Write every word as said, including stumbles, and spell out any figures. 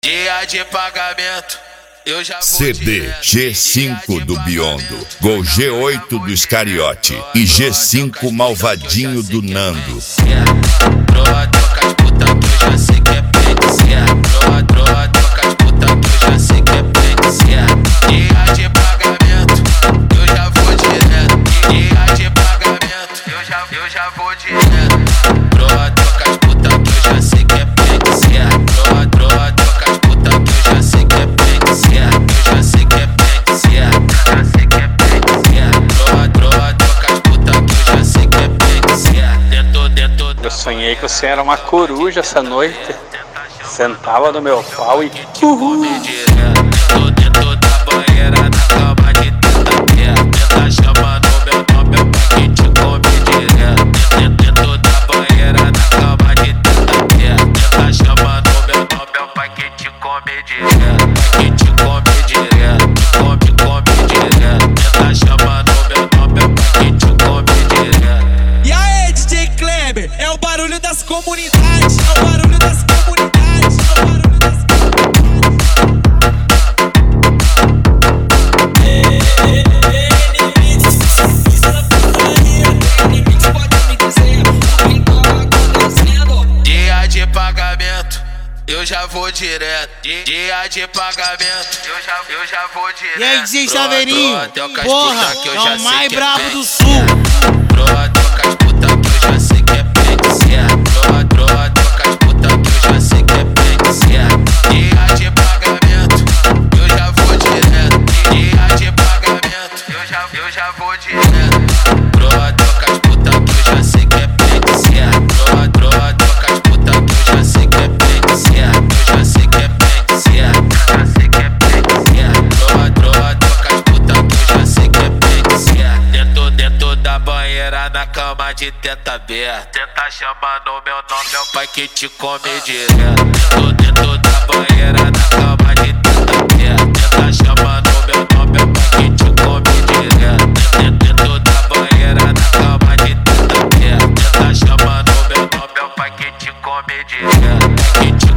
Dia de pagamento, eu já vou C D G cinco do Biondo, Gol G oito do Iscariote e G cinco Malvadinho do Nando. Troa, troca as puta que eu já sei que é pente. Troa, troa, troca as puta que eu já sei que é pente. Dia de pagamento, eu já vou direto. Dia de pagamento, eu já, eu já vou direto. Troa, troca as puta que eu já sei que é pente. Troa, troa, troca as puta que eu já sei que é pente. Eu já sei que é pente. Eu já sei que é pente. Troa, troa, troca as puta que eu já sei que é pente. Dentro, dentro. Eu sonhei que você era uma coruja essa noite. Sentava no meu pau e uhul. Dentro, dentro da banheira, na cama de teta. Tá chamando meu nome, meu pai que te come direto. Dentro da banheira, na cama de teta. Tá chamando meu nome, meu pai que te come direto. Que te come direto, te come, come direto. Tá chamando meu nome, meu pai que te come direto. E aí, D J Kleber, é o barulho das comunidades, é o barulho das comunidades, é o barulho das Dia de pagamento, eu já vou direto. Dia de pagamento, eu já, eu já vou direto. E aí, D J Troa, Saveirinho, troa, troca as porra, puta que eu é já o sei mais que é brabo pente. do sul. Troa, troca as puta que eu já sei que é pente. Troa, troa, troca as puta que eu já sei que é pente. Dia de pagamento, eu já vou direto. Dia de pagamento, eu já, eu já vou direto. Troa, troca as puta que eu já sei que é pente. Troa, troa, troca as puta que eu já sei que é pente. Eu já sei que é pente. Eu já sei que é pente. Troa, troa, troca as puta que eu já sei que é pente. Dentro, dentro da banheira, na cama de teta aberta. Tá chamando meu nome, meu pai que te come direto. Dentro, dentro da banheira, na cama de teta aberta. Tá chamando meu nome, meu pai que te come direto. Dentro da banheira, na cama de teta aberta. Tá chamando meu nome, meu pai que te come direto. Que te